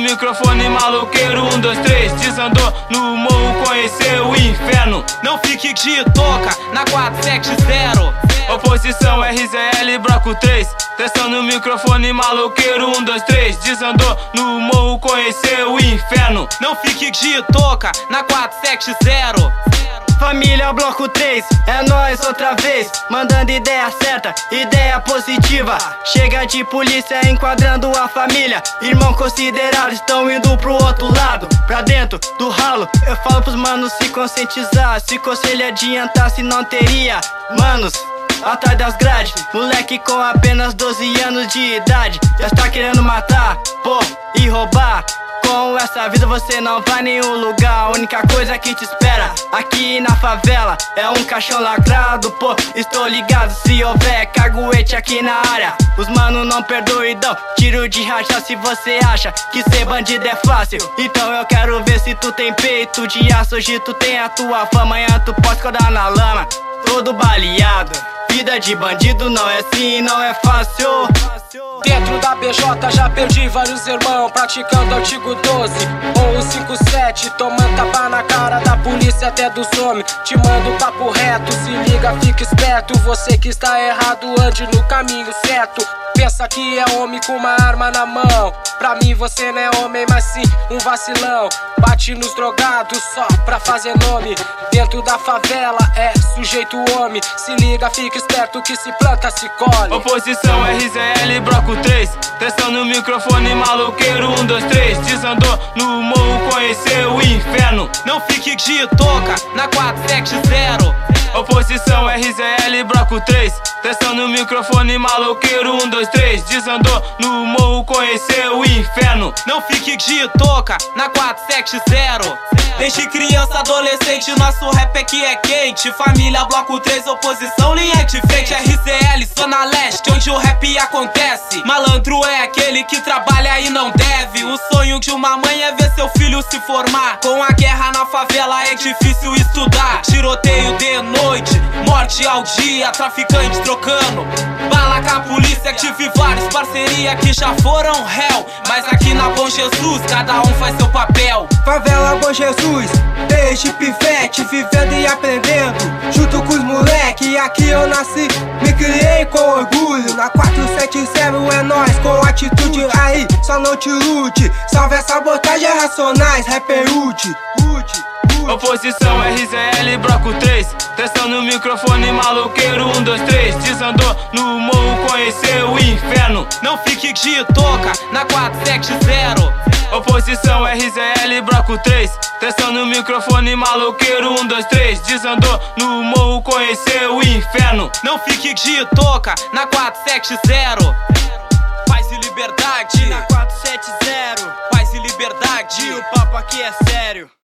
microfone maloqueiro, 1, 2, 3. Desandou no morro, conheceu o inferno. Não fique de toca na 470. Oposição RZL, bloco 3. Testando o microfone maloqueiro, 1, 2, 3. Desandou no morro, conheceu o inferno. Não fique de toca na 470. Família bloco 3, é nós outra vez, mandando ideia certa, ideia positiva. Chega de polícia enquadrando a família. Irmão considerado, estão indo pro outro lado, pra dentro do ralo. Eu falo pros manos se conscientizar, se conselho adiantasse não teria manos atrás das grades. Moleque com apenas 12 anos de idade já está querendo matar, pô, e roubar. Com essa vida você não vai em nenhum lugar. A única coisa que te espera aqui na favela é um caixão lacrado, pô, estou ligado. Se houver caguete aqui na área, os mano não perdoidão, tiro de racha. Se você acha que ser bandido é fácil, então eu quero ver se tu tem peito de aço. Hoje tu tem a tua fama, amanhã tu pode rodar na lama, todo baleado. Vida de bandido não é assim, não é fácil. Dentro da BJ já perdi vários irmãos, praticando artigo 12 ou o 57, tomando tapa na cara da polícia até dos homens. Te mando papo reto, se liga, fica esperto. Você que está errado, ande no caminho certo. Pensa que é homem com uma arma na mão. Pra mim você não é homem, mas sim um vacilão. Bate nos drogados só pra fazer nome. Dentro da favela é sujeito homem. Se liga, fica esperto que se planta, se colhe. Oposição RZL, bloco 3. Testando o microfone maloqueiro, 1, 2, 3. Desandou no morro, conheceu o inferno. Não fique de toca na 470. Oposição RZL, bloco 3. Testando o microfone maloqueiro, 1, 2, 3. Desandou no morro, conheceu o inferno. Não fique de toca na 470. Desde criança, adolescente, nosso rap aqui é quente. Família, bloco 3, oposição, linha de frente. RZL, Zona Leste, onde o rap acontece. Malandro é aquele que trabalha e não deve. O sonho de uma mãe é ver seu filho se formar. Com a guerra na favela é difícil estudar. Tiroteio de noite, morte ao dia, traficante trocando bala com a polícia. Tive vários parceria que já foram réu, mas aqui na Bom Jesus cada um faz seu papel. Favela Bom Jesus, desde pivete, vivendo e aprendendo junto com os moleque, aqui eu nasci, me criei com orgulho. Na 470 é nós, com atitude, aí só não te ilude. Salve a sabotagem, Racionais, rapper Udi. Oposição RZL, bloco 3. Testando o microfone maloqueiro, 1, 2, 3. Desandou no morro, conheceu o inferno. Não fique de toca na 470. Oposição RZL, bloco 3. Testando o microfone maloqueiro, 1, 2, 3. Desandou no morro, conheceu o inferno. Não fique de toca na 470. Paz e liberdade na 470. Paz e liberdade. E o papo aqui é sério.